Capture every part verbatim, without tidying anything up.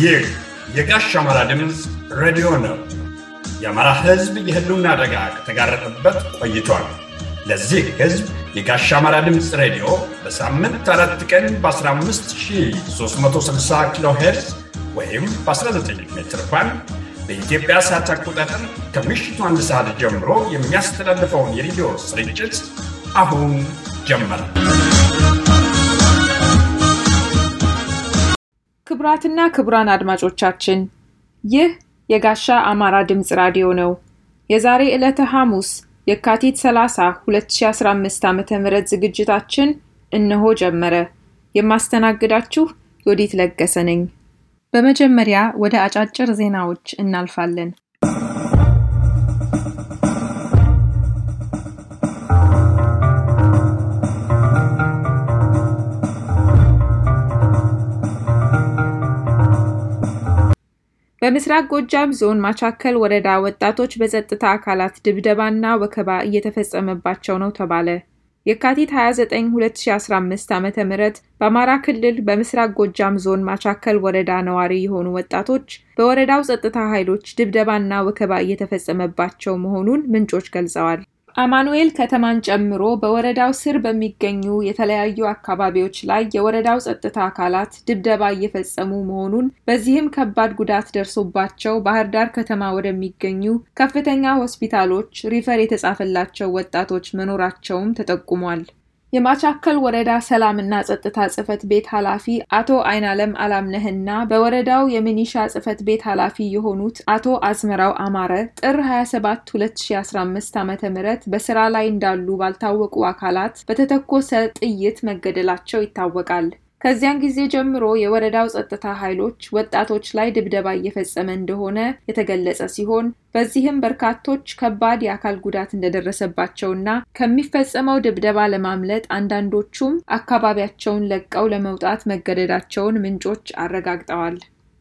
ይህ የጋሽ አማራ ድምፅ ሬዲዮ ነው። የአማራ ሕዝብ የህልውና አደጋ ከተጋረጠበት ቆይቷል። ለዚህ ሕዝብ የጋሽ አማራ ድምፅ ሬዲዮ በሳምንት አራት ቀን በ15360 ኪሎ ሄርዝ ወይም በ19 ሜትር ባንድ በኢትዮጵያ ሰዓት አቆጣጠር ከምሽቱ አንድ ሰዓት ጀምሮ የሚያስተላልፈውን የሬዲዮ ስርጭት አሁን ጀመረ። ክብራትና ክብራን አድማጮቻችን ይህ የጋሻ አማራ ድምፅ ራዲዮ ነው። የዛሬ ዕለተ ሐሙስ የካቲት ሰላሳ ሁለት ሺህ አስራ አምስት ዓመተ ምህረት ዝግጅታችን እነሆ ጀመረ። የማስተናግዳችሁ ዮዲት ለገሰ ነኝ። በመጀመሪያ ወደ አጫጭር ዜናዎች እናልፋለን። በምስራቅ ጎጃም ዞን ማቻከል ወረዳ ወጣቶች በጸጥታ አካላት ድብደባና ወከባ እየተፈጸመባቸው ነው ተባለ። የካቲት ሃያ ዘጠኝ ሁለት ሺህ አስራ አምስት ዓመተ ምህረት በአማራ ክልል በምስራቅ ጎጃም ዞን ማቻከል ወረዳ ነዋሪ የሆኑ ወጣቶች በወረዳው ጸጥታ ኃይሎች ድብደባና ወከባ እየተፈጸመባቸው መሆኑን ምንጮች ገልጸዋል። አማኑኤል ከተማን ጨምሮ በወረዳው ስር በሚገኙ የተለያዩ አካባቢዎች ላይ የወረዳው ጸጥታ አካላት ድብደባ እየፈጸሙ መሆኑን በዚህም ከባድ ጉዳት ደርሶባቸው ባህር ዳር ከተማ ወደሚገኙ ከፍተኛ ሆስፒታሎች ሪፈር የተጻፈላቸው ወጣቶች መኖራቸውም ተጠቁሟል። የማቻከል ወረዳ ሰላምና ጸጥታ ጽፈት ቤት ኃላፊ አቶ አይናለም አላምነህና በወረዳው የሚኒሻ ጽፈት ቤት ኃላፊ የሆኑት አቶ አዝመራው አማረ ጥር ሃያ ሰባት ሁለት ሺህ አስራ አምስት ዓመተ ምህረት በስራ ላይ እንዳሉ ባልታወቁ አካላት በተተኮሰ ጥይት መገደላቸው ይታወቃል። ከዚያን ጊዜ ጀምሮ የወረዳው ጸጥታ ኃይሎች ወጣቶች ላይ ድብደባ እየፈጸመ እንደሆነ የተገለጸ ሲሆን በዚህም በርካቶች ከባድ የአካል ጉዳት እንደደረሰባቸውና ከሚፈጸመው ድብደባ ለማምለጥ አንዳንዶቹም አካባቢያቸውን ለቀው ለመውጣት መገደዳቸውን ምንጮች አረጋግጠዋል።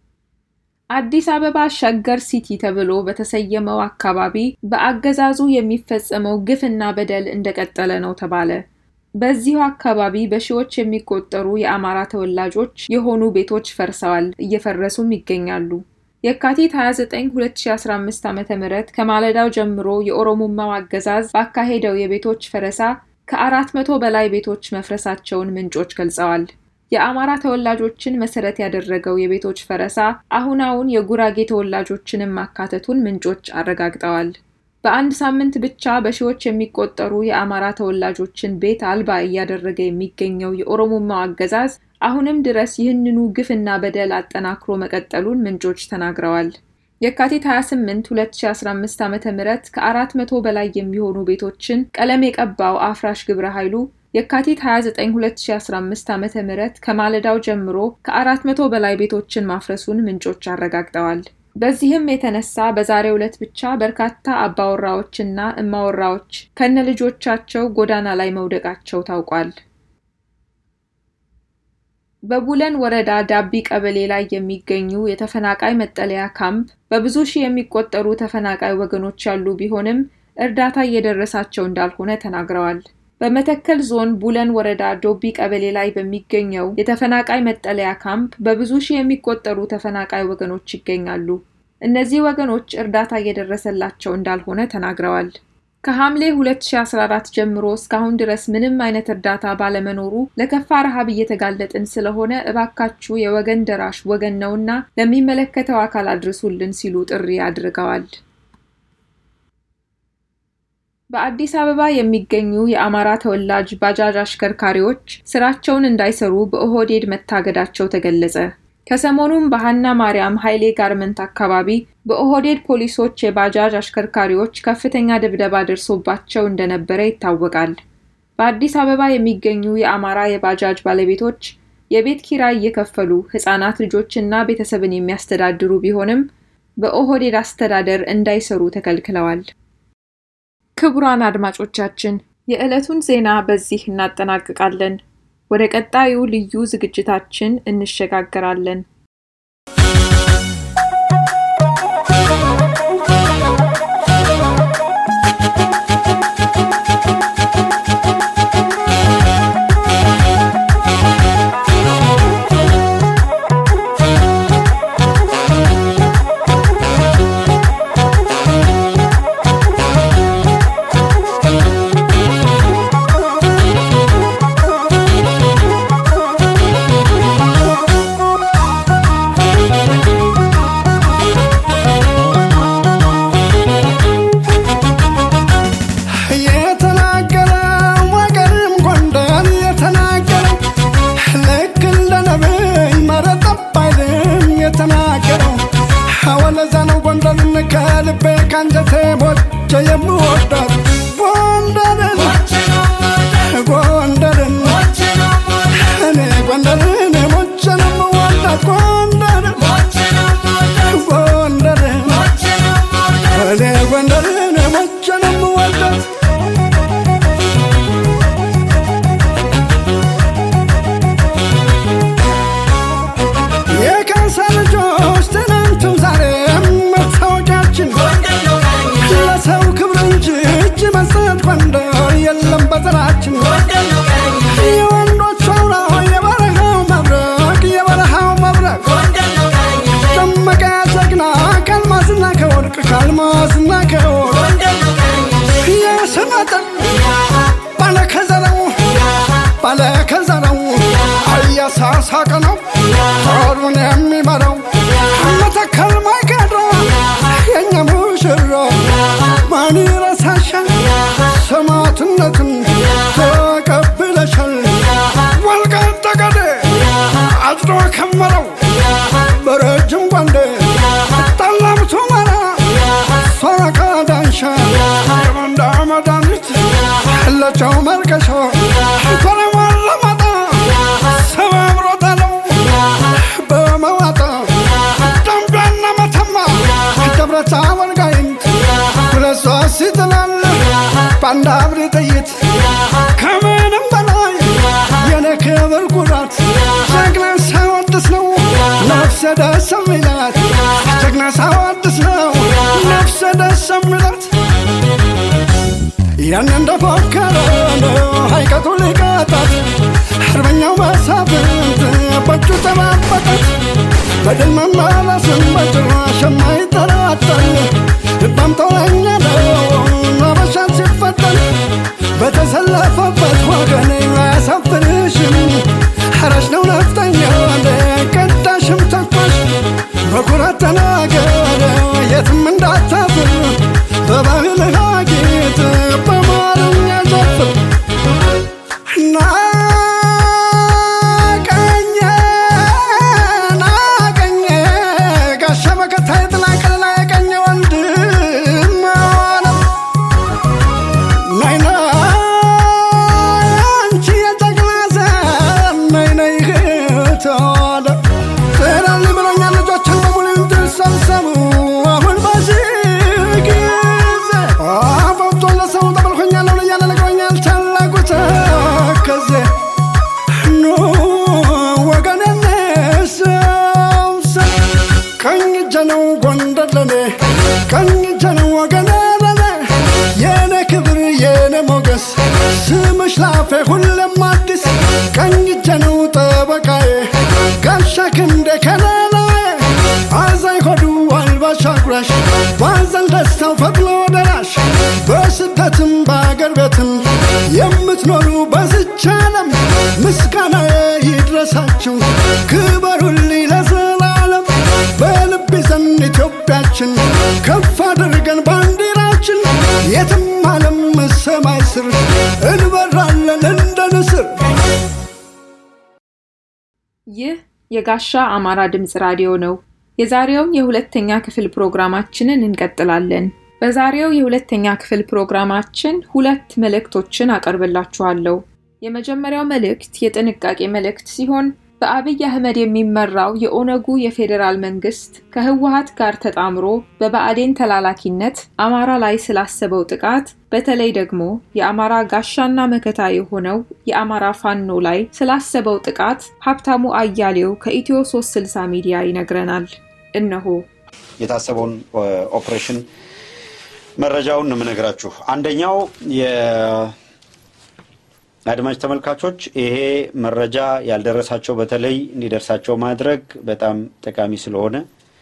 አዲስ አበባ ሸገር ሲቲ ተብሎ በተሰየመው አካባቢ በአገዛዙ የሚፈጸመው ግፍና በደል እንደቀጠለ ነው ተባለ። በዚሁ አካባቢ በሺዎች የሚቆጠሩ የአማራ ተወላጆች የሆኑ ቤቶች ፈርሰዋል፣ እየፈረሱም ይገኛሉ። የካቲት ሃያ ዘጠኝ ሁለት ሺህ አስራ አምስት ዓመተ ምህረት ከማለዳው ጀምሮ የኦሮሞማው አገዛዝ ባካሄደው የቤቶች ፈረሳ ከአራት መቶ በላይ ቤቶች መፍረሳቸውን ምንጮች ገልጸዋል። የአማራ ተወላጆችን መሰረት ያደረገው የቤቶች ፈረሳ አሁን አሁን የጉራጌ ተወላጆችንም ማካተቱን ምንጮች አረጋግጠዋል። በአንድ ሳምንት ብቻ በሺዎች የሚቆጠሩ የአማራ ተወላጆችን ቤት አልባ እያደረገ የሚገኘው የኦሮሞማው አገዛዝ አሁንም ድረስ ይህንኑ ግፍና በደል አጠናክሮ መቀጠሉን ምንጮች ተናግረዋል። የካቲት ሃያ ስምንት ሁለት ሺህ አስራ አምስት ዓመተ ምህረት ከአራት መቶ በላይ የሚሆኑ ቤቶችን ቀለም የቀባው አፍራሽ ግብረ ኃይሉ የካቲት ሃያ ዘጠኝ ሁለት ሺህ አስራ አምስት ዓመተ ምህረት ከማለዳው ጀምሮ ከአራት መቶ በላይ ቤቶችን ማፍረሱን ምንጮች አረጋግጠዋል። በዚህም የተነሳ በዛሬው ዕለት ብቻ በርካታ አባወራዎችና እማወራዎች ከነልጆቻቸው ጎዳና ላይ መውደቃቸው ታውቋል። በቡለን ወረዳ ዳቢ ቀበሌ ላይ የሚገኙ የተፈናቃይ መጠለያ ካምፕ በብዙ ሺህ የሚቆጠሩ ተፈናቃይ ወገኖች ያሉ ቢሆንም እርዳታ እየደረሳቸው እንዳልሆነ ተናግረዋል። በመተከል ዞን ቡለን ወረዳ ዶቢ ቀበሌ ላይ በሚገኘው የተፈናቃይ መጠለያ ካምፕ በብዙ ሺህ የሚቆጠሩ ተፈናቃይ ወገኖች ይገኛሉ። እነዚህ ወገኖች እርዳታ እየደረሰላቸው እንዳልሆነ ተናግረዋል። ከሐምሌ ሁለት ሺህ አስራ አራት ጀምሮ እስካሁን ድረስ ምንም አይነት እርዳታ ባለመኖሩ ለከፋ ረሃብ እየተጋለጥን ስለሆነ እባካችሁ የወገን ደራሽ ወገን ነውና ለሚመለከተው አካል አድርሱልን ሲሉ ጥሪ አድርገዋል። በአዲስ አበባ የሚገኙ የአማራ ተወላጅ ባጃጅ አሽከርካሪዎች ስራቸውን እንዳይሰሩ በኦህዴድ መታገዳቸው ተገለጸ። ከሰሞኑም በሃና ማርያም ኃይሌ ጋርመንት አካባቢ በኦህዴድ ፖሊሶች የባጃጅ አሽከርካሪዎች ከፍተኛ ድብደባ ደርሶባቸው እንደነበረ ይታወቃል። በአዲስ አበባ የሚገኙ የአማራ የባጃጅ ባለቤቶች የቤት ኪራይ እየከፈሉ ህፃናት ልጆችና ቤተሰብን የሚያስተዳድሩ ቢሆንም በኦህዴድ አስተዳደር እንዳይሰሩ ተከልክለዋል። ክቡራን አድማጮቻችን የዕለቱን ዜና በዚህ እናጠናቅቃለን። ወደ ቀጣዩ ልዩ ዝግጅታችን እንሸጋገራለን። የምወዳት ጎንደርን ጎንደርን እኔ ጎንደርን ሞቼ ነው የምወዳት ጎንደርን ጎንደርን እኔ ጎንደርን ሞቼ ነው የምወዳት የካሳልጆች ትናንቱም ዛሬም መታወቂያችን ለሰው ክብር እንጂ እጅ መስጠት ጎንደር የለም በዘራችን የወንዶች አውራ የበረሃው መብረቅ የበረሃው መብረቅ ደመቀ ጀግና ከአልማዝና ከወርቅ ከአልማዝና ከወርቅ የስመጥር ባለከዘራው ባለከዘራው አያሳሳቅ ነው ጦሩን የሚመራው መተከል ማይቀራ የኛ ሙሽራ ማን ይረሳሻል ሰማዕትነትን ተቀብለሻል ወልቃይት ጠገዴ አድሮ ከመረው በረጅም ጓንዴ ጠላምቱ መራ ሶረቃ ዳንሻ የወንዳ መድኃኒት ለቸው መልከሻ ኮረማን ለማጣ ሰባብሮ ጣለው በመዋጣ ደምቢያና መተማ ደብረታ ወልቃይት ሁለት ሶስት ይጥላል በአንድ አብሪ ጥይት ከምንም በላይ የኔ ክብር ኩራት ጀግና ሳወድስ ነው ነፍሰ ደስ የሚላት ጀግና ሳወድስ ነው ነፍሰ ደስ የሚላት ያን እንደፎከረ ሀይቀቱ ሊቀጣት አርበኛው መሳፍንት በእጁ ተባበጣት በድል መመለስን በጭራሽ የማይጠራጠር ልባም ጦረኛ ነው አበሻን ሲፈጠር በተሰለፈበት ወገን አያሳፍርሽም ሐራሽ ነው ነፍጠኛ ቀዳሽም ተኳሽ በኩራት ተናገር የትም እንዳታፍር በባህል ሀጌት በማርኛ ዘፍር ናቀኘ ናቀኘ ጋሻ በከታይ ጥላቀል ናቀኘ ወንድም አለም ናይና አንቺ የጀግና ዘር ናይና ይህተዋለ ጥራል ብሎኛል ልጆችን በሙሉ እንድሰብሰቡ አሁን በዚህ ጊዜ አቦቶ ለሰው ተበልኮኛለሁ እያለ ነግሮኛል ታላቁ ተከዜ ኑ ወገን እንሰብሰብ ቀኝ እጄ ነው ጎንደር ለኔ ቀኝ እጄ ነው ወገን ለኔ የኔ ክብር የኔ ሞገስ ስምሽ ላፌ ሁሌም አዲስ ቀኝ እጄ ነው ጠበቃዬ ጋሻ ክንዴ ከለላዬ አዛኝ ሆዱ አልባሽ አጉራሽ ባዘን ደስታው ፈጥኖ ደራሽ በስደትም በአገር ቤትም የምትኖሩ በዝች ዓለም ምስጋናዬ ይድረሳችሁ ክበሩልኝ ለዘላለም በልብ ይዘን ኢትዮጵያችን ከፍ አድርገን ባንዲራችን የትም ዓለም ሰማይ ስር እንበራለን እንደ ንስር ይህ የጋሻ አማራ ድምጽ ራዲዮ ነው። የዛሬውን የሁለተኛ ክፍል ፕሮግራማችንን እንቀጥላለን። በዛሬው የሁለተኛ ክፍል ፕሮግራማችን ሁለት መልእክቶችን አቀርብላችኋለሁ። የመጀመሪያው መልእክት የጥንቃቄ መልእክት ሲሆን በአብይ አህመድ የሚመራው የኦነጉ የፌዴራል መንግስት ከህወሓት ጋር ተጣምሮ በባዕዴን ተላላኪነት አማራ ላይ ስላሰበው ጥቃት በተለይ ደግሞ የአማራ ጋሻና መከታ የሆነው የአማራ ፋኖ ላይ ስላሰበው ጥቃት ሀብታሙ አያሌው ከኢትዮ ሶስት ስልሳ ሚዲያ ይነግረናል። እነሆ የታሰበውን ኦፕሬሽን መረጃውን ነው የምነግራችሁ። አንደኛው የአድማጭ ተመልካቾች ይሄ መረጃ ያልደረሳቸው በተለይ እንዲደርሳቸው ማድረግ በጣም ጠቃሚ ስለሆነ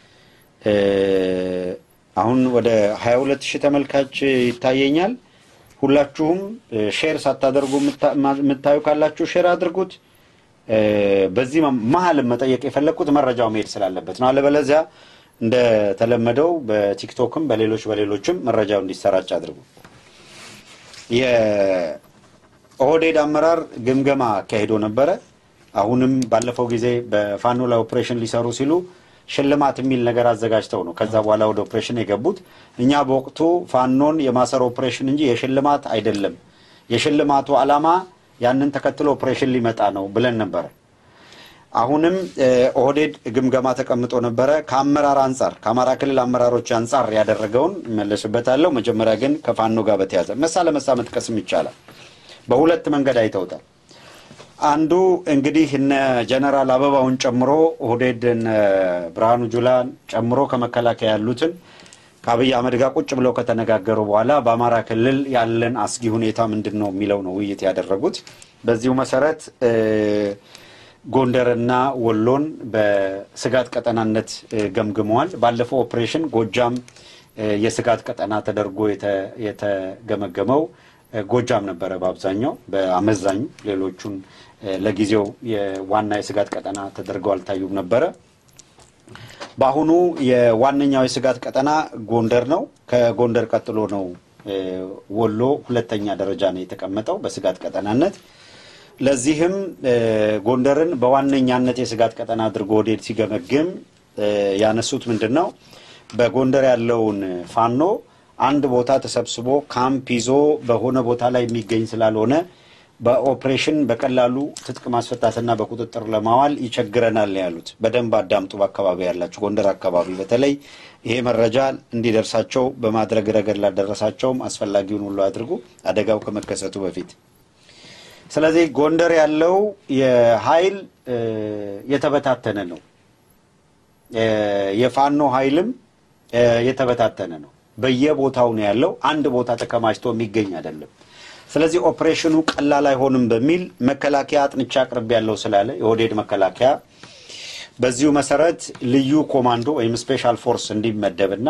አሁን ወደ ሃያ ሁለት ሺህ ተመልካች ይታየኛል። ሁላችሁም ሼር ሳታደርጉ መታዩ ካላችሁ ሼር አድርጉት። በዚህ መሀል መጠየቅ የፈለኩት መረጃው መሄድ ስላለበት ነው። አለበለዚያ እንደ ተለመደው በቲክቶክም በሌሎች በሌሎችም መረጃው እንዲሰራጭ አድርጉ። የኦህዴድ አመራር ግምገማ ካሄዶ ነበር። አሁንም ባለፈው ጊዜ በፋኖ ላይ ኦፕሬሽን ሊሰሩ ሲሉ ሽልማት የሚል ነገር አዘጋጅተው ነው ከዛ በኋላ ወደ ኦፕሬሽን የገቡት እኛ በወቅቱ ፋኖን የማሰር ኦፕሬሽን እንጂ የሽልማት አይደለም የሽልማቱ ዓላማ ያንን ተከትሎ ኦፕሬሽን ሊመጣ ነው ብለን ነበር አሁንም ኦህዴድ ግምገማ ተቀምጦ ነበር ከአመራር አንፃር ከአማራ ክልል አመራሮች አንፃር ያደረገውን መለስበታለሁ መጀመሪያ ግን ከፋኖ ጋር በተያዘ መሳ ለመሳ መጥቀስም ይቻላል በሁለት መንገድ አይተውታል አንዱ እንግዲህ እነ ጀነራል አበባውን ጨምሮ ኦህዴድን ብርሃኑ ጁላን ጨምሮ ከመከላከያ ያሉትን ከአብይ አህመድ ጋር ቁጭ ብለው ከተነጋገሩ በኋላ በአማራ ክልል ያለን አስጊ ሁኔታ ምንድነው የሚለው ነው ውይይት ያደረጉት በዚሁ መሰረት ጎንደርና ወሎን በስጋት ቀጠናነት ገምግመዋል ባለፈው ኦፕሬሽን ጎጃም የስጋት ቀጠና ተደርጎ የተገመገመው ጎጃም ነበር በአብዛኛው በአመዛኙ ሌሎቹን ለጊዜው የዋና የስጋት ቀጠና ተደርገው አልታዩም ነበር ባሁኑ የዋነኛው የስጋት ቀጠና ጎንደር ነው ከጎንደር ቀጥሎ ነው ወሎ ሁለተኛ ደረጃ ነው የተቀመጠው በስጋት ቀጠናነት ለዚህም ጎንደርን በዋነኛነት የስጋት ቀጠና አድርጎ ኦህዴድ ሲገመግም ያነሱት ምንድነው በጎንደር ያለውን ፋኖ አንድ ቦታ ተሰብስቦ ካምፕ ይዞ በሆነ ቦታ ላይ የሚገኝ ስላልሆነ በኦፕሬሽን በቀላሉ ትጥቅ ማስፈታትና በቁጥጥር ለማዋል ይቸግረናል ያሉት በደንብ አዳምጡ በአካባቢ ያላችሁ ጎንደር አካባቢ በተለይ ይሄ መረጃ እንዲደርሳቸው በማድረግ ረገድ ላደረሳቸውም አስፈላጊውን ሁሉ አድርጉ አደጋው ከመከሰቱ በፊት ስለዚህ ጎንደር ያለው የኃይል የተበታተነ ነው የፋኖ ኃይልም የተበታተነ ነው በየቦታው ነው ያለው አንድ ቦታ ተከማችቶ የሚገኝ አይደለም ስለዚህ ኦፕሬሽኑ ቀላል አይሆንም በሚል መከላከያ አጥንቻ ቅርብ ያለው ስላለ የኦህዴድ መከላከያ በዚሁ መሰረት ልዩ ኮማንዶ ወይም ስፔሻል ፎርስ እንዲመደብና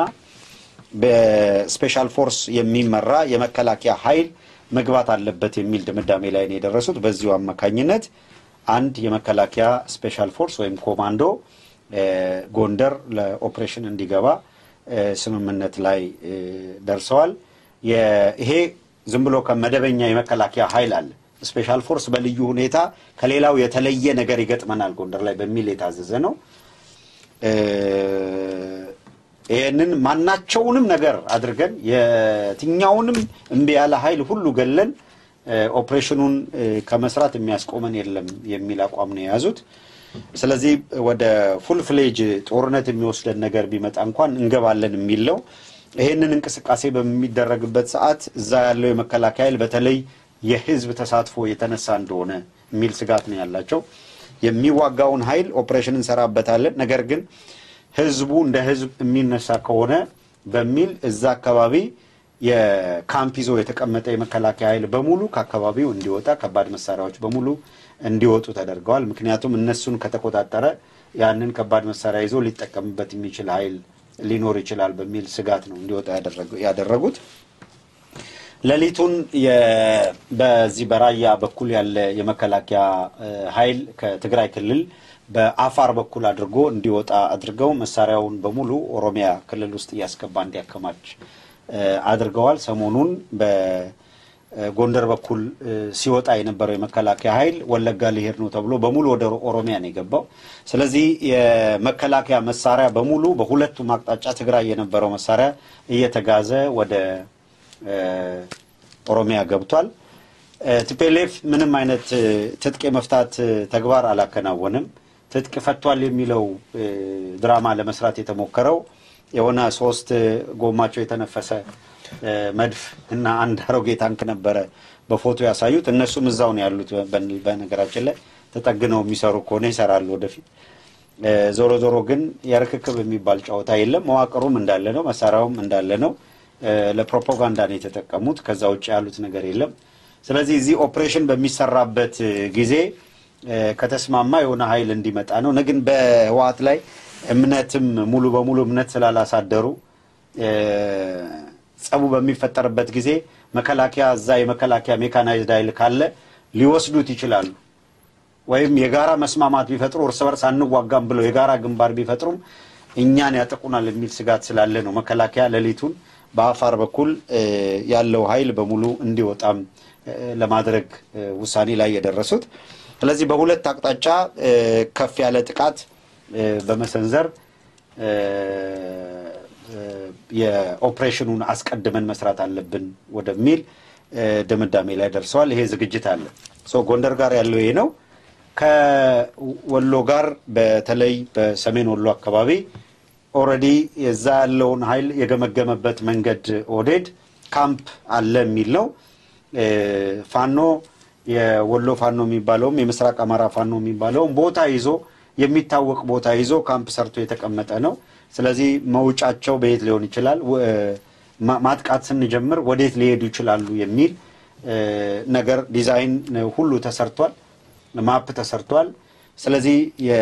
በስፔሻል ፎርስ የሚመራ የመከላከያ ኃይል መግባት አለበት የሚል ድምዳሜ ላይ ነው የደረሱት በዚሁ አማካኝነት አንድ የመከላከያ ስፔሻል ፎርስ ወይም ኮማንዶ ጎንደር ለኦፕሬሽን እንዲገባ ስምምነት ላይ ደርሰዋል ይሄ ዝም ብሎ ከመደበኛ የመከላከያ ኃይል አለ ስፔሻል ፎርስ በልዩ ሁኔታ ከሌላው የተለየ ነገር ይገጥመናል ጎንደር ላይ በሚል የታዘዘ ነው ይሄንን ማናቸውንም ነገር አድርገን የትኛውንም እምቢ ያለ ኃይል ሁሉ ገለን ኦፕሬሽኑን ከመስራት የሚያስቆመን የለም የሚል አቋም ነው ያዙት ስለዚህ ወደ ፉል ፍሌጅ ጦርነት የሚወስደን ነገር ቢመጣ እንኳን እንገባለን የሚለው ይሄንን እንቅስቃሴ በሚደረግበት ሰዓት እዛ ያለው የመከላከያ ኃይል በተለይ የህዝብ ተሳትፎ የተነሳ እንደሆነ የሚል ስጋት ነው ያላቸው የሚዋጋውን ኃይል ኦፕሬሽን እንሰራበታለን ነገር ግን ህዝቡ እንደ ህዝብ የሚነሳ ከሆነ በሚል እዛ አካባቢ የካምፕ ይዞ የተቀመጠ የመከላከያ ኃይል በሙሉ ከአካባቢው እንዲወጣ ከባድ መሳሪያዎች በሙሉ እንዲወጡ ተደርገዋል ምክንያቱም እነሱን ከተቆጣጠረ ያንን ከባድ መሳሪያ ይዞ ሊጠቀምበት የሚችል ኃይል ሊኖር ይችላል በሚል ስጋት ነው እንዲወጣ ያደረጉት ለሊቱን በዚህ በራያ በኩል ያለ የመከላከያ ኃይል ከትግራይ ክልል በአፋር በኩል አድርጎ እንዲወጣ አድርገው መሳሪያውን በሙሉ ኦሮሚያ ክልል ውስጥ ያስገባ እንዲያከማች አድርገዋል ሰሞኑን በጎንደር በኩል ሲወጣ የነበረው የመከላከያ ኃይል ወለጋ ሊሄድ ነው ተብሎ በሙሉ ወደ ኦሮሚያ ነው የገባው ስለዚህ የመከላከያ መሳሪያ በሙሉ በሁለቱም አቅጣጫ ትግራይ የነበረው መሳሪያ እየተጋዘ ወደ ኦሮሚያ ገብቷል ቲፒኤልኤፍ ምንም አይነት ትጥቅ መፍታት ተግባር አላከናወነም ትጥቅ ፈቷል የሚለው ድራማ ለመስራት የተሞከረው የሆነ ሶስት ጎማቸው የተነፈሰ መድፍ እና አንድ አሮጌ ታንክ ነበር በፎቶ ያሳዩት እነሱም እዛው ነው ያሉት በነገራችን ላይ ተጠግነው የሚሰሩ ከሆነ ይሰራሉ ወደፊት ዞሮ ዞሮ ግን ያርክክብ የሚባል ጫውታ የለም መዋቅሩም እንዳለ ነው መሳሪያውም እንዳለ ነው ለፕሮፓጋንዳ ነው የተጠቀሙት ከዛ ውጭ ያሉት ነገር የለም ስለዚህ እዚ ኦፕሬሽን በሚሰራበት ጊዜ ከተስማማ የሆነ ኃይል እንዲመጣ ነው ግን በህዋት ላይ እምነትም ሙሉ በሙሉ እምነት ስላላሳደሩ ጸቡ በሚፈጠርበት ጊዜ መከላከያ እዛ የመከላከያ ሜካናይዝድ ኃይል ካለ ሊወስዱት ይችላሉ ወይም የጋራ መስማማት ቢፈጥሩ እርስ በርስ አንዋጋም ብለው የጋራ ግንባር ቢፈጥሩም እኛን ያጠቁናል የሚል ስጋት ስላለ ነው መከላከያ ለሊቱን በአፋር በኩል ያለው ኃይል በሙሉ እንዲወጣም ለማድረግ ውሳኔ ላይ የደረሱት ስለዚህ በሁለት አቅጣጫ ከፍ ያለ ጥቃት በመሰንዘር የኦፕሬሽኑን አስቀድመን መስራት አለብን ወደሚል ድምዳሜ ላይ ደርሰዋል። ይሄ ዝግጅት አለ። ሶ ጎንደር ጋር ያለው ይሄ ነው። ከወሎ ጋር በተለይ በሰሜን ወሎ አካባቢ ኦሬዲ የዛ ያለውን ኃይል የገመገመበት መንገድ ኦዴድ ካምፕ አለ የሚል ነው። ፋኖ የወሎ ፋኖ የሚባለውም የምስራቅ አማራ ፋኖ የሚባለውም ቦታ ይዞ የሚታወቅ ቦታ ይዞ ካምፕ ሰርቶ የተቀመጠ ነው። ስለዚህ መውጫቸው በየት ሊሆን ይችላል፣ ማጥቃት ስንጀምር ወዴት ሊሄዱ ይችላሉ የሚል ነገር ዲዛይን ሁሉ ተሰርቷል፣ ማፕ ተሰርቷል። ስለዚህ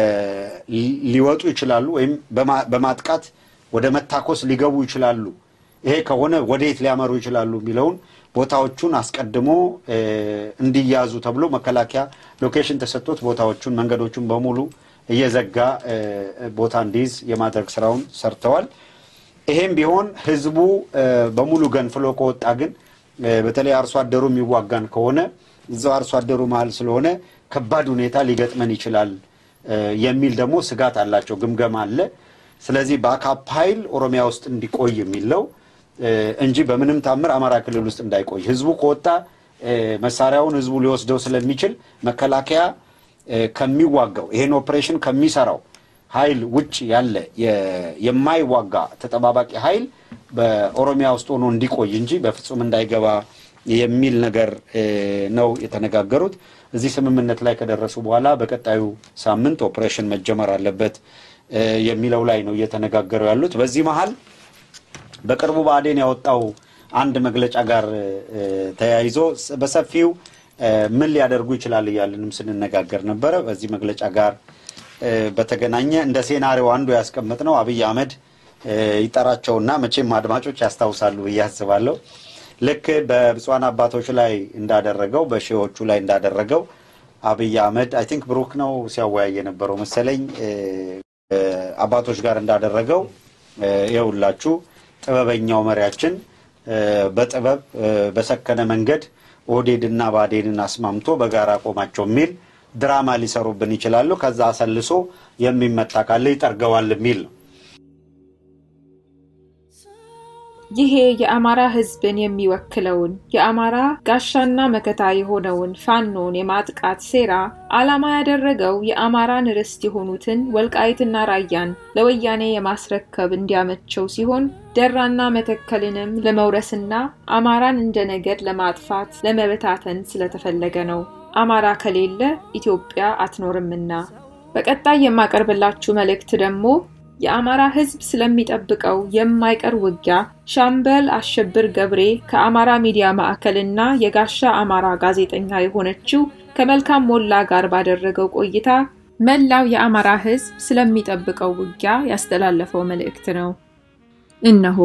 ሊወጡ ይችላሉ ወይም በማጥቃት ወደ መታኮስ ሊገቡ ይችላሉ። ይሄ ከሆነ ወዴት ሊያመሩ ይችላሉ የሚለውን ቦታዎቹን አስቀድሞ እንዲያዙ ተብሎ መከላከያ ሎኬሽን ተሰጥቶት ቦታዎቹን መንገዶቹን በሙሉ እየዘጋ ቦታ እንዲይዝ የማድረግ ስራውን ሰርተዋል። ይሄም ቢሆን ህዝቡ በሙሉ ገንፍሎ ከወጣ ግን በተለይ አርሶ አደሩ የሚዋጋን ከሆነ እዛው አርሶ አደሩ መሃል ስለሆነ ከባድ ሁኔታ ሊገጥመን ይችላል የሚል ደግሞ ስጋት አላቸው፣ ግምገማ አለ። ስለዚህ ባካፕ ኃይል ኦሮሚያ ውስጥ እንዲቆይ የሚለው እንጂ በምንም ታምር አማራ ክልል ውስጥ እንዳይቆይ ህዝቡ ከወጣ መሳሪያውን ህዝቡ ሊወስደው ስለሚችል መከላከያ ከሚዋጋው ይሄን ኦፕሬሽን ከሚሰራው ኃይል ውጭ ያለ የማይዋጋ ተጠባባቂ ኃይል በኦሮሚያ ውስጥ ሆኖ እንዲቆይ እንጂ በፍጹም እንዳይገባ የሚል ነገር ነው የተነጋገሩት። እዚህ ስምምነት ላይ ከደረሱ በኋላ በቀጣዩ ሳምንት ኦፕሬሽን መጀመር አለበት የሚለው ላይ ነው እየተነጋገሩ ያሉት። በዚህ መሃል በቅርቡ ባዴን ያወጣው አንድ መግለጫ ጋር ተያይዞ በሰፊው ምን ሊያደርጉ ይችላል ይያልንም ስንነጋገር ነበር። በዚህ መግለጫ ጋር በተገናኘ እንደ ሴናሪዮ አንዱ ያስቀመጥነው አብይ አህመድ ይጠራቸውና መቼም አድማጮች ያስታውሳሉ ያስባለው ልክ በብፁዓን አባቶች ላይ እንዳደረገው በሺዎቹ ላይ እንዳደረገው አብይ አህመድ አይ ቲንክ ብሩክ ነው ሲያወያየ የነበረው መሰለኝ አባቶች ጋር እንዳደረገው ይውላችሁ ጥበበኛው መሪያችን በጥበብ በሰከነ መንገድ ኦዴድና ባዴንን አስማምቶ በጋራ ቆማቸው ሚል ድራማ ሊሰሩብን ይችላሉ። ከዛ አሰልሶ የሚመጣ ካለ ይጠርገዋል ሚል ነው። ይሄ የአማራ ህዝብን የሚወክለውን የአማራ ጋሻና መከታ የሆነውን ፋኖን የማጥቃት ሴራ ዓላማ ያደረገው የአማራን ርስት የሆኑትን ወልቃይትና ራያን ለወያኔ የማስረከብ እንዲያመቸው ሲሆን ደራና መተከልንም ለመውረስና አማራን እንደ ነገድ ለማጥፋት ለመበታተን ስለተፈለገ ነው። አማራ ከሌለ ኢትዮጵያ አትኖርምና። በቀጣይ የማቀርብላችሁ መልእክት ደግሞ የአማራ ህዝብ ስለሚጠብቀው የማይቀር ውጊያ ሻምበል አሸብር ገብሬ ከአማራ ሚዲያ ማዕከልና የጋሻ አማራ ጋዜጠኛ የሆነችው ከመልካም ሞላ ጋር ባደረገው ቆይታ መላው የአማራ ህዝብ ስለሚጠብቀው ውጊያ ያስተላለፈው መልእክት ነው። እነሆ።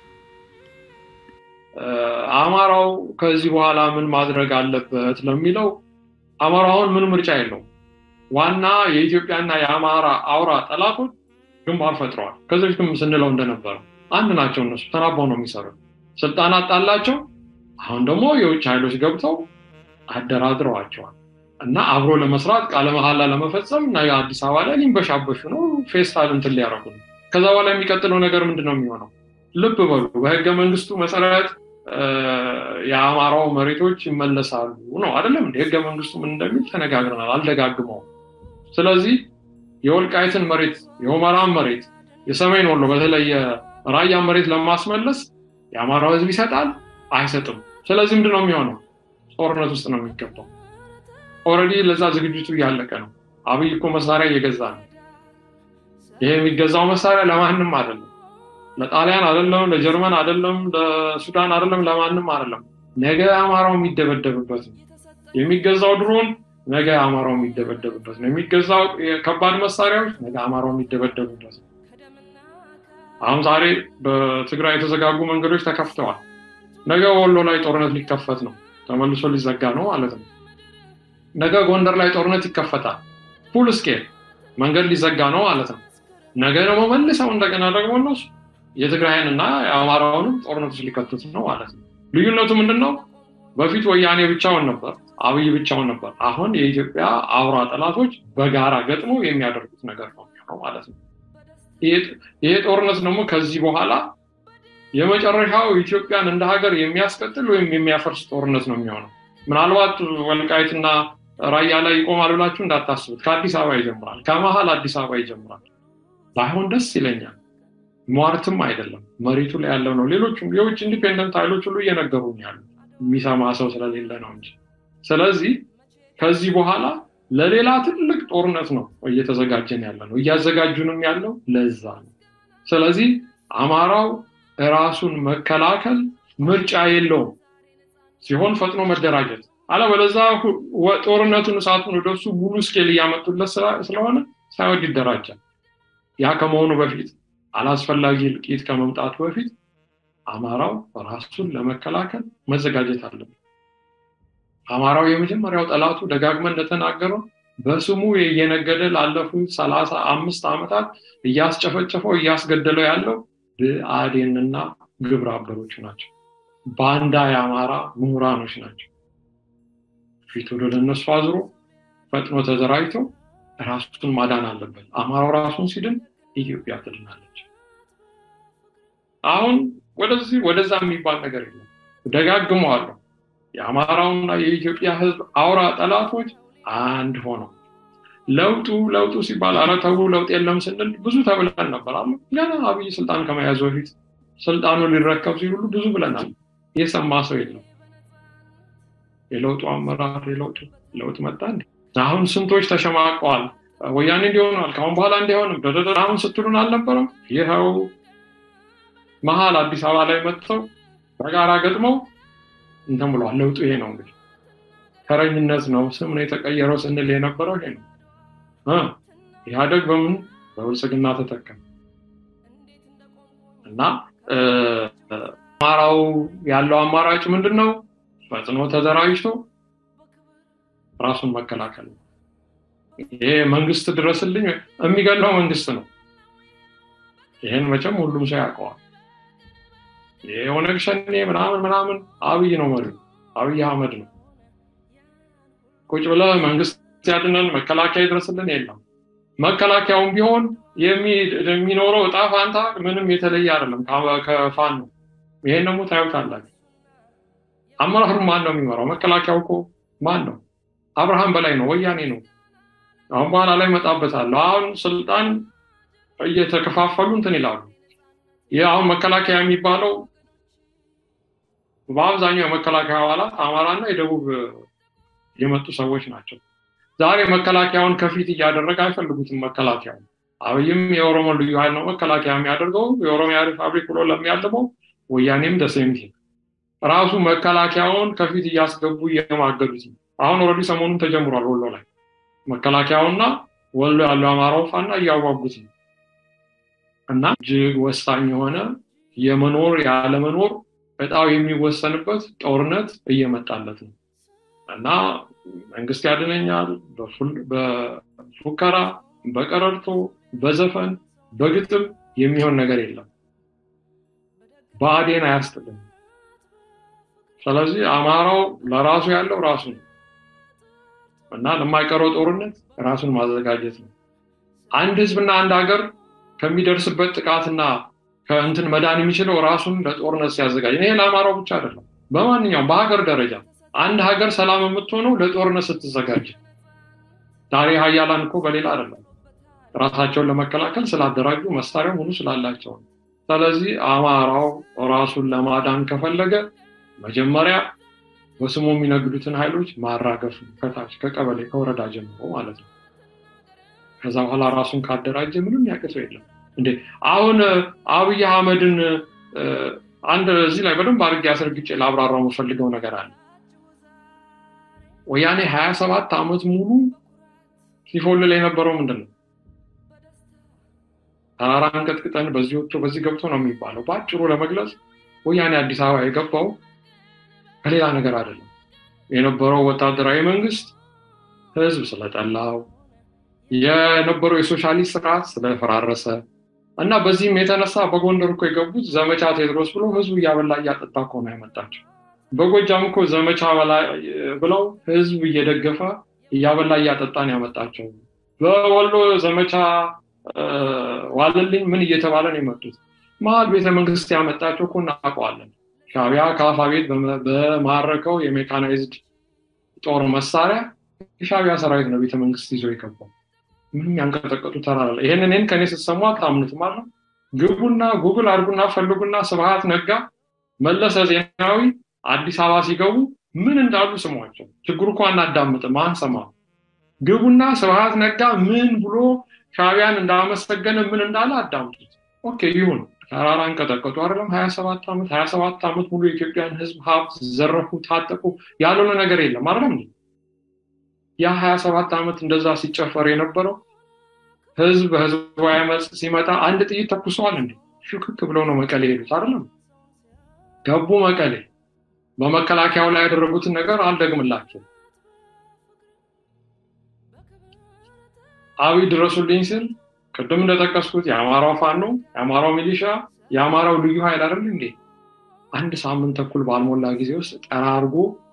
አማራው ከዚህ በኋላ ምን ማድረግ አለበት ለሚለው አማራውን ምን ምርጫ የለው። ዋና የኢትዮጵያና የአማራ አውራ ጠላቶች ግንባር ፈጥረዋል። ከዚህ በፊትም ስንለው እንደነበር አንድ ናቸው። እነሱ ተናበው ነው የሚሰሩት። ስልጣን አጣላቸው። አሁን ደግሞ የውጭ ኃይሎች ገብተው አደራድረዋቸዋል እና አብሮ ለመስራት ቃለ መሐላ ለመፈጸም እና አዲስ አበባ ላይ ሊንበሻበሹ ነው። ፌስታል እንትን ሊያረጉ ነው። ከዛ በኋላ የሚቀጥለው ነገር ምንድነው የሚሆነው? ልብ በሉ። በህገ መንግስቱ መሰረት የአማራው መሬቶች ይመለሳሉ ነው አይደለም እንዴ? ህገ መንግስቱ ምን እንደሚል ተነጋግረናል፣ አልደጋግመው። ስለዚህ የወልቃይትን መሬት፣ የሁመራን መሬት፣ የሰሜን ወሎ በተለይ ራያን መሬት ለማስመለስ የአማራው ህዝብ ይሰጣል አይሰጥም? ስለዚህ ምንድነው የሚሆነው? ጦርነት ውስጥ ነው የሚገባው። ኦሬዲ ለዛ ዝግጅቱ ያለቀ ነው። አብይ እኮ መሳሪያ እየገዛ ነው። ይሄ የሚገዛው መሳሪያ ለማንንም አይደለም፣ ለጣሊያን አይደለም፣ ለጀርመን አይደለም፣ ለሱዳን አይደለም፣ ለማንንም አይደለም። ነገ አማራው የሚደበደብበት ነው የሚገዛው። ድሮን ነገ አማራው የሚደበደብበት ነው የሚገዛው። ከባድ መሳሪያዎች ነገ አማራው የሚደበደብበት ነው። አሁን ዛሬ በትግራይ የተዘጋጉ መንገዶች ተከፍተዋል። ነገ ወሎ ላይ ጦርነት ሊከፈት ነው፣ ተመልሶ ሊዘጋ ነው ማለት ነው። ነገ ጎንደር ላይ ጦርነት ይከፈታል፣ ፉል ስኬል መንገድ ሊዘጋ ነው ማለት ነው። ነገ ደግሞ መልሰው እንደገና ደግሞ እነሱ የትግራይንና የአማራውን ጦርነት ሊከፍቱት ነው ማለት ነው። ልዩነቱ ምንድነው? በፊት ወያኔ ብቻውን ነበር፣ አብይ ብቻውን ነበር። አሁን የኢትዮጵያ አውራ ጠላቶች በጋራ ገጥሞ የሚያደርጉት ነገር ነው ማለት ነው። ይሄ ጦርነት ደግሞ ከዚህ በኋላ የመጨረሻው ኢትዮጵያን እንደ ሀገር የሚያስቀጥል ወይም የሚያፈርስ ጦርነት ነው የሚሆነው። ምናልባት ወልቃይትና ራያ ላይ ይቆማል ብላችሁ እንዳታስቡት። ከአዲስ አበባ ይጀምራል፣ ከመሃል አዲስ አበባ ይጀምራል። ባይሆን ደስ ይለኛል። ሟርትም አይደለም፣ መሬቱ ላይ ያለው ነው። ሌሎችም የውጭ ኢንዲፔንደንት ኃይሎች ሁሉ እየነገሩኝ ያሉ የሚሰማ ሰው ስለሌለ ነው እንጂ። ስለዚህ ከዚህ በኋላ ለሌላ ትልቅ ጦርነት ነው እየተዘጋጀን ያለ ነው፣ እያዘጋጁንም ያለው ለዛ ነው። ስለዚህ አማራው ራሱን መከላከል ምርጫ የለውም ሲሆን ፈጥኖ መደራጀት አለበለዚያ ጦርነቱን እሳቱን ወደሱ ሙሉ ስኬል እያመጡለት ስለሆነ ሳይወድ ይደራጃል። ያ ከመሆኑ በፊት አላስፈላጊ እልቂት ከመምጣቱ በፊት አማራው ራሱን ለመከላከል መዘጋጀት አለበት። አማራው የመጀመሪያው ጠላቱ ደጋግመን እንደተናገረው በስሙ የየነገደ ላለፉት ሰላሳ አምስት ዓመታት እያስጨፈጨፈው እያስገደለው ያለው ብአዴንና ግብረ አበሮቹ ናቸው። ባንዳ የአማራ ምሁራኖች ናቸው። ፊቱ ወደ እነሱ አዝሮ ፈጥኖ ተዘራጅቶ ራሱን ማዳን አለበት። አማራው ራሱን ሲድን ኢትዮጵያ ትድናለች። አሁን ወደዚህ ወደዛ የሚባል ነገር የለም። ደጋግመዋለሁ። የአማራውና የኢትዮጵያ ሕዝብ አውራ ጠላቶች አንድ ሆነው ለውጡ ለውጡ ሲባል አረተው ለውጥ የለም ስንል ብዙ ተብለን ነበር። አሁን ገና አብይ ስልጣን ከመያዙ በፊት ስልጣኑን ሊረከብ ሲሉ ብዙ ብለናል። የሰማ ሰው የለም። የለውጡ አመራር የለውጡ ለውጥ መጣ እንዴ? አሁን ስንቶች ተሸማቀዋል። ወያኔ እንዲሆናል ካሁን በኋላ እንዲሆንም ደደደ አሁን ስትሉን አልነበረም? ይሄው መሀል አዲስ አበባ ላይ መጥተው በጋራ ገጥመው እንትን ብሏል። ለውጡ ይሄ ነው እንግዲህ ተረኝነት ነው ስም ነው የተቀየረው ስንል የነበረው ይሄ ነው። አ ኢህአዴግ በምን በብልጽግና ተተካ እና አማራው ያለው አማራጭ ምንድነው? ፈጥኖ ተደራጅቶ ራሱን መከላከል ነው። ይሄ መንግስት ድረስልኝ የሚገለው መንግስት ነው። ይሄን መቼም ሁሉም ሰው ያውቀዋል። የኦነግ ሸኔ ምናምን ምናምን አብይ ነው ማለት አብይ አህመድ ነው። ቁጭ ብለህ መንግስት ያድነን መከላከያ ይድረስልን የለም። መከላከያውም ቢሆን የሚኖረው ዕጣ ፋንታ ምንም የተለየ አይደለም ከፋን ነው። ይሄን ደግሞ ታዩታላችሁ። አመራሩ ማን ነው የሚመራው? መከላከያው እኮ ማን ነው? አብርሃም በላይ ነው፣ ወያኔ ነው። አሁን በኋላ ላይ መጣበታለሁ። አሁን ስልጣን እየተከፋፈሉ እንትን ይላሉ። ያው መከላከያ የሚባለው በአብዛኛው የመከላከያ አባላት አማራና የደቡብ የመጡ ሰዎች ናቸው። ዛሬ መከላከያውን ከፊት እያደረገ አይፈልጉትም። መከላከያው አብይም የኦሮሞ ልዩ ኃይል ነው መከላከያ የሚያደርገው። የኦሮሚያ ሪፐብሊክ ብሎ ለሚያልመው ወያኔም ደሴምቲ ራሱ መከላከያውን ከፊት እያስገቡ እየማገዱት ነው። አሁን ኦልሬዲ ሰሞኑን ተጀምሯል። ወሎ ላይ መከላከያውና ወሎ ያለው አማራው ፋና እያዋጉት ነው። እና እጅግ ወሳኝ የሆነ የመኖር ያለመኖር በጣም የሚወሰንበት ጦርነት እየመጣለት ነው። እና መንግስት ያድነኛል በፉከራ በቀረርቶ በዘፈን በግጥም የሚሆን ነገር የለም። ብአዴን አያስጥልም። ስለዚህ አማራው ለራሱ ያለው ራሱ ነው እና ለማይቀረው ጦርነት ራሱን ማዘጋጀት ነው። አንድ ህዝብና አንድ ሀገር ከሚደርስበት ጥቃትና ከእንትን መዳን የሚችለው ራሱን ለጦርነት ሲያዘጋጅ ነው። ይሄ ለአማራው ብቻ አይደለም፣ በማንኛውም በሀገር ደረጃ አንድ ሀገር ሰላም የምትሆነው ለጦርነት ስትዘጋጅ። ዛሬ ሀያላን እኮ በሌላ አይደለም፣ ራሳቸውን ለመከላከል ስላደራጁ መሳሪያው ሙሉ ስላላቸው። ስለዚህ አማራው ራሱን ለማዳን ከፈለገ መጀመሪያ በስሙ የሚነግዱትን ኃይሎች ማራገፍ ከታች ከቀበሌ ከወረዳ ጀምሮ ማለት ነው። ከዛ በኋላ ራሱን ካደራጀ ምንም ያቀሰው የለም እንዴ። አሁን አብይ አህመድን አንድ እዚህ ላይ በደንብ አድርጌ አስረግጬ ላብራራው የምፈልገው ነገር አለ። ወያኔ ሀያ ሰባት ዓመት ሙሉ ሲፎልል የነበረው ምንድነው? ተራራን ቀጥቅጠን በዚህ ወጥቶ በዚህ ገብቶ ነው የሚባለው። ባጭሩ ለመግለጽ ወያኔ አዲስ አበባ የገባው ከሌላ ነገር አይደለም። የነበረው ወታደራዊ መንግስት ህዝብ ስለጠላው የነበረው የሶሻሊስት ስርዓት ስለፈራረሰ እና በዚህም የተነሳ በጎንደር እኮ የገቡት ዘመቻ ቴዎድሮስ ብሎ ህዝቡ እያበላ እያጠጣ እኮ ነው ያመጣቸው። በጎጃም እኮ ዘመቻ ብለው ህዝብ እየደገፈ እያበላ እያጠጣ ነው ያመጣቸው። በወሎ ዘመቻ ዋለልኝ ምን እየተባለ ነው የመጡት መሃል ቤተ መንግስት ያመጣቸው ኩና አቋለን ሻቢያ ካፋቤት በማረከው የሜካናይዝድ ጦር መሳሪያ ሻቢያ ሰራዊት ነው ቤተ መንግስት ይዞ የገባው ምን ያንቀጠቀጡ ተራራለ ይሄንን እኔን ከኔ ተሰማ ታምኑት ማለት ግቡና ጉግል አድርጉና ፈልጉና ስብሃት ነጋ መለሰ ዜናዊ አዲስ አበባ ሲገቡ ምን እንዳሉ ስሟቸው ችግሩ እኮ አናዳምጥ ማን ሰማ ግቡና ስብሃት ነጋ ምን ብሎ ሻቢያን እንዳመሰገነ ምን እንዳለ አዳምጡት ኦኬ ይሁን ተራራን ቀጠቀጡ አይደለም ሃያ ሰባት አመት ሃያ ሰባት አመት ሙሉ የኢትዮጵያን ህዝብ ሀብት ዘረፉ ታጠቁ ያለው ነገር የለም አይደለም ያ ሃያ ሰባት አመት እንደዛ ሲጨፈር የነበረው ህዝብ ህዝብ ያመጽ ሲመጣ አንድ ጥይት ተኩሷል እንዴ ሽክክ ብለው ነው መቀሌ ሄዱት አይደለም ገቡ መቀሌ በመከላከያው ላይ ያደረጉትን ነገር አልደግምላችሁ አዊ ድረሱልኝ ሲል ቀደም እንደተጠቀስኩት የአማራው ፋኖ የአማራው ሚሊሻ የአማራው ልዩ ኃይል አይደል እንዴ አንድ ሳምንት ተኩል ባልሞላ ጊዜ ውስጥ ጠራርጎ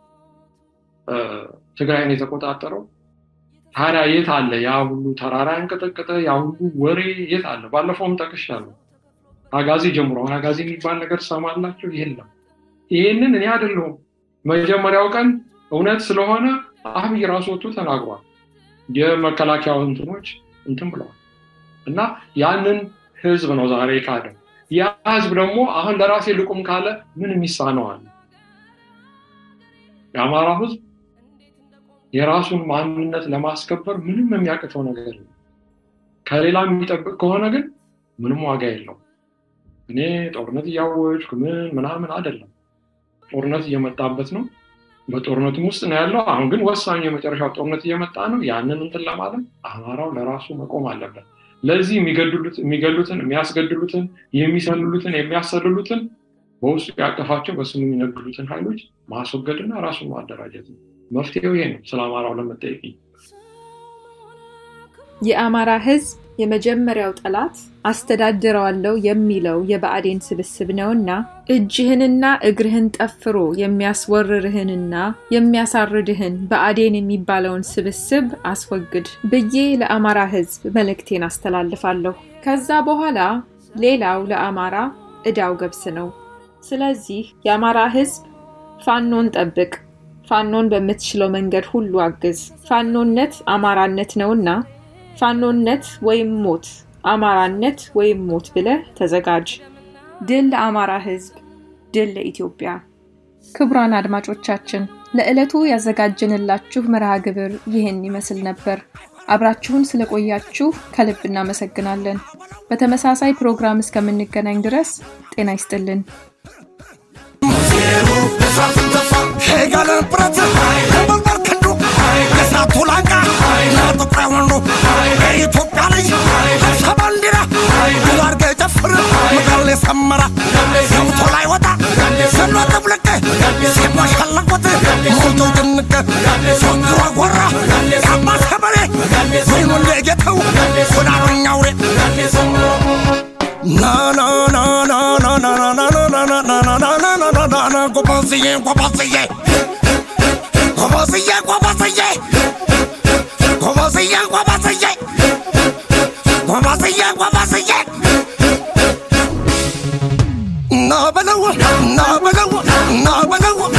ትግራይን የተቆጣጠረው ታዲያ የት አለ ያ ሁሉ ተራራ እንቀጠቀጠ ያ ሁሉ ወሬ የት አለ ባለፈውም ተከሻለሁ አጋዚ ጀምሮ አጋዚ የሚባል ነገር ሰማላችሁ የለም ይሄንን እኔ አይደለም መጀመሪያው ቀን እውነት ስለሆነ አብይ ራሱ ወጥቶ ተናግሯል የመከላከያው እንትኖች እንትን ብለዋል እና ያንን ህዝብ ነው ዛሬ ካደ ያ ህዝብ ደግሞ አሁን ለራሴ ልቁም ካለ ምን የሚሳነው አለ የአማራ ህዝብ የራሱን ማንነት ለማስከበር ምንም የሚያቀተው ነገር የለም ከሌላ የሚጠብቅ ከሆነ ግን ምንም ዋጋ የለውም እኔ ጦርነት ያወጅኩ ምን ምናምን አይደለም ጦርነት እየመጣበት ነው በጦርነቱም ውስጥ ነው ያለው አሁን ግን ወሳኝ የመጨረሻው ጦርነት እየመጣ ነው ያንን እንትን ለማለት አማራው ለራሱ መቆም አለበት ለዚህ የሚገድሉት የሚገሉትን የሚያስገድሉትን የሚሰልሉትን የሚያሰልሉትን በውስጥ ያቀፋቸው በስሙ የሚነግሉትን ኃይሎች ማስወገድና ራሱን ማደራጀት ነው መፍትሄው ይሄ ነው ሰላማራው ለመጠየቅ የአማራ ህዝብ የመጀመሪያው ጠላት አስተዳድረዋለው የሚለው የባዕዴን ስብስብ ነውና እጅህንና እግርህን ጠፍሮ የሚያስወርርህንና የሚያሳርድህን ባዕዴን የሚባለውን ስብስብ አስወግድ ብዬ ለአማራ ህዝብ መልእክቴን አስተላልፋለሁ ከዛ በኋላ ሌላው ለአማራ እዳው ገብስ ነው ስለዚህ የአማራ ህዝብ ፋኖን ጠብቅ ፋኖን በመትችለው መንገድ ሁሉ አግዝ ፋኖነት አማራነት ነውና ፋኖነት ወይም ሞት አማራነት ወይም ሞት ብለ ተዘጋጅ ድል ለአማራ ህዝብ ድል ለኢትዮጵያ ክቡራን አድማጮቻችን ለዕለቱ ያዘጋጀንላችሁ መርሃ ግብር ይህን ይመስል ነበር አብራችሁን ስለቆያችሁ ከልብ እናመሰግናለን በተመሳሳይ ፕሮግራም እስከምንገናኝ ድረስ ጤና ይስጥልን ሄጋለ ብረት ለበልበር ከንዱ ከሳቱ ላቃ ለጥቁራውንዱ ኢትዮጵያ ላይ ሰባንዲራ ግላር ገጨፍር መጋሌ ሰመራ ሰምቶ ላይ ወጣ ሰኖ ተብለቀ ሲማሻለቁት ሞልቶ ድንቀ ሶንግሯ ጎራ ያማ ሰበሬ ወይኑ ለጌተው ወዳሩኛውሬ na na na na na na na na na na na na na na na na na go pasiye go pasiye go pasiye go pasiye go pasiye go pasiye go pasiye go pasiye na balaw na balaw na balaw